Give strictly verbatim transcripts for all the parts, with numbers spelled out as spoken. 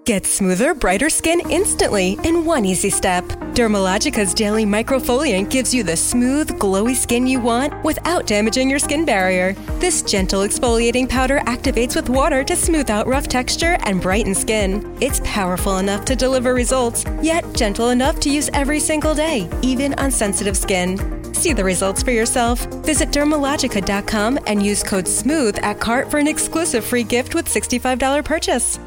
Get smoother, brighter skin instantly in one easy step. Dermalogica's daily microfoliant gives you the smooth, glowy skin you want without damaging your skin barrier. This gentle exfoliating powder activates with water to smooth out rough texture and brighten skin. It's powerful enough to deliver results, yet gentle enough to use every single day, even on sensitive skin. See the results for yourself. Visit Dermalogica dot com and use code SMOOTH at cart for an exclusive free gift with sixty-five dollars purchase.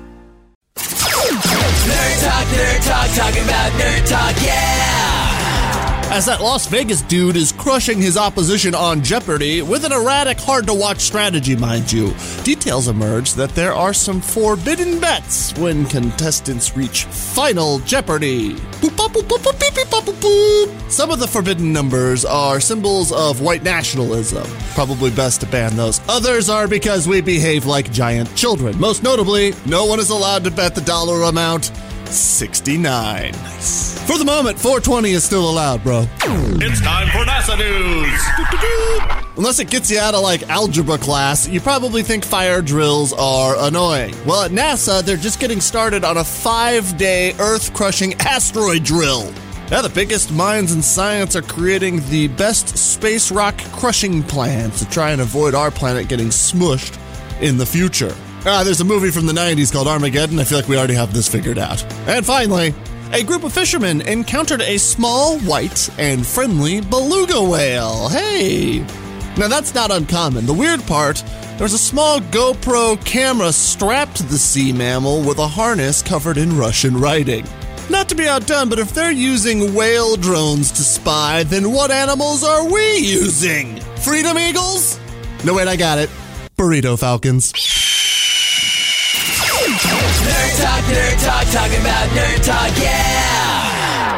Nerd Talk, Nerd Talk, talking about Nerd Talk, yeah! As that Las Vegas dude is crushing his opposition on Jeopardy with an erratic, hard-to-watch strategy, mind you, details emerge that there are some forbidden bets when contestants reach Final Jeopardy. Boop, boop, boop, boop, boop, beep, beep, boop, boop, boop. Some of the forbidden numbers are symbols of white nationalism. Probably best to ban those. Others are because we behave like giant children. Most notably, no one is allowed to bet the dollar amount sixty-nine. Nice. For the moment, four twenty is still allowed, bro. It's time for NASA News. Unless it gets you out of, like, algebra class, you probably think fire drills are annoying. Well, at NASA, they're just getting started on a five-day Earth-crushing asteroid drill. Yeah, the biggest minds in science are creating the best space rock crushing plans to try and avoid our planet getting smushed in the future. Ah, there's a movie from the nineties called Armageddon. I feel like we already have this figured out. And finally, a group of fishermen encountered a small, white, and friendly beluga whale. Hey! Now that's not uncommon. The weird part, there's a small GoPro camera strapped to the sea mammal with a harness covered in Russian writing. Not to be outdone, but if they're using whale drones to spy, then what animals are we using? Freedom eagles? No, wait, I got it. Burrito falcons. Nerd Talk, Nerd Talk, talking about Nerd Talk, yeah!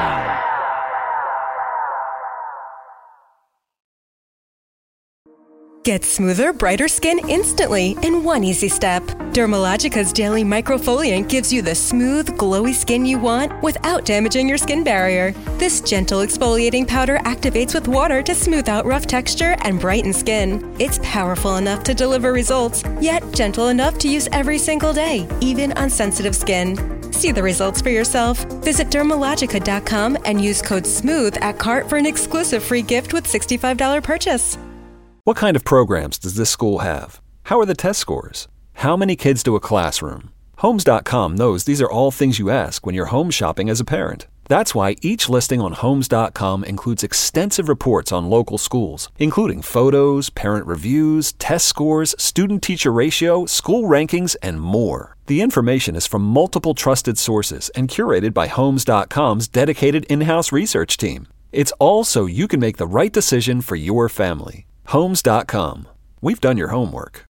Get smoother, brighter skin instantly in one easy step. Dermalogica's daily microfoliant gives you the smooth, glowy skin you want without damaging your skin barrier. This gentle exfoliating powder activates with water to smooth out rough texture and brighten skin. It's powerful enough to deliver results, yet gentle enough to use every single day, even on sensitive skin. See the results for yourself. Visit Dermalogica dot com and use code SMOOTH at cart for an exclusive free gift with sixty-five dollars purchase. What kind of programs does this school have? How are the test scores? How many kids do a classroom? Homes dot com knows these are all things you ask when you're home shopping as a parent. That's why each listing on Homes dot com includes extensive reports on local schools, including photos, parent reviews, test scores, student-teacher ratio, school rankings, and more. The information is from multiple trusted sources and curated by Homes dot com's dedicated in-house research team. It's all so you can make the right decision for your family. Homes dot com. We've done your homework.